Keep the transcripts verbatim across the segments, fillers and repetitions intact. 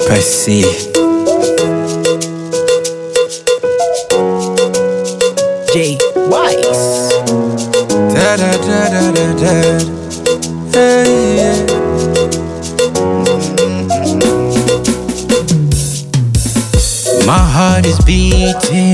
I see. J Wise. Da da da da da da. Hey, yeah. My heart is beating,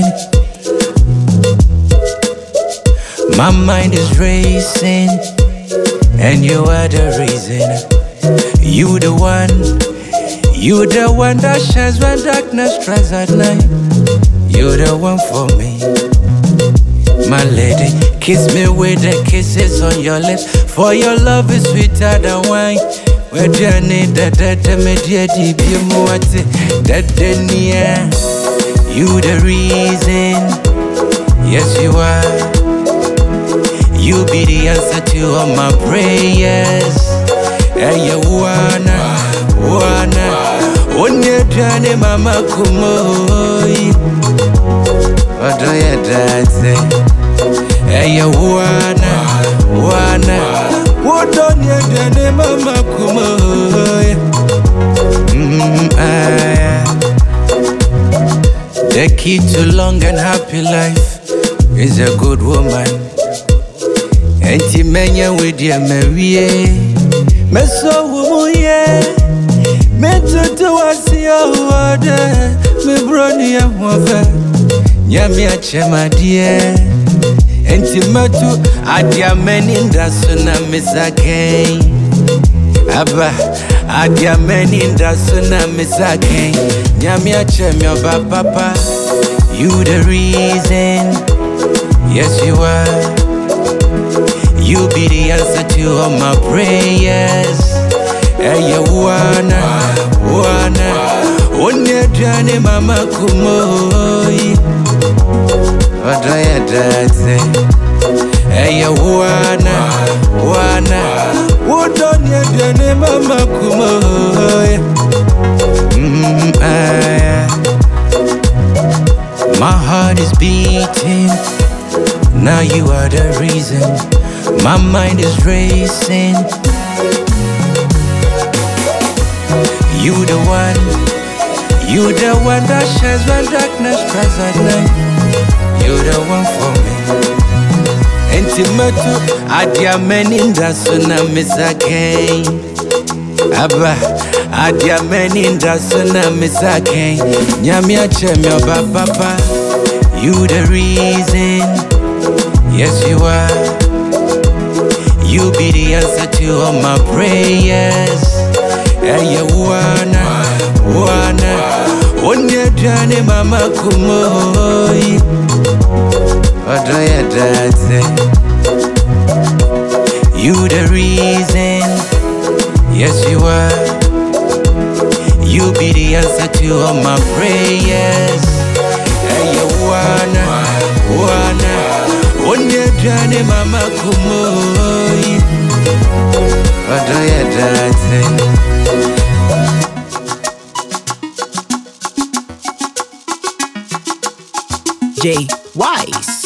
my mind is racing, and you are the reason. You the one, you the one that shines when darkness strikes at night. You the one for me, my lady. Kiss me with the kisses on your lips, for your love is sweeter than wine. Where you need that that me dear deep you moate that near. You the reason, yes you are. You be the answer to all my prayers. Hey you wanna, wanna, onye jane mama kumoi. Odo ya date. Hey you wanna, wanna, onye jane mama kumoi. Mm, ah, the key to long and happy life is a good woman. And she menya with your Marie. Me so woman, me to do what's your order. Me brony a mother. Nyami a chema dear. And she matu adia menin da suna misake. Abba adia menin da suna misake. Nyami a chema ba papa. You the reason, yes you are. You be the answer to all my prayers. Hey you wanna, wanna, onye jane mama kumoi. Odo ya date. Hey you wanna, wanna, onye jane mama kumoi. Mm, ah, my heart is beating, now you are the reason. My mind is racing. You the one, you the one that shines when darkness tries at night. You the one for me. Intimate, adia meninda suna misake. Abba, adia meninda suna misake. Nyamia chemio ba papa. You the reason, yes you are. You be the answer to all my prayers. Hey you wanna, wanna, onye jane mama kumoi. Odo ya date. You the reason, yes you are. You be the answer to all my prayers. Hey you wanna, wanna, onye jane mama kumoi. Odo ya date. J Wise.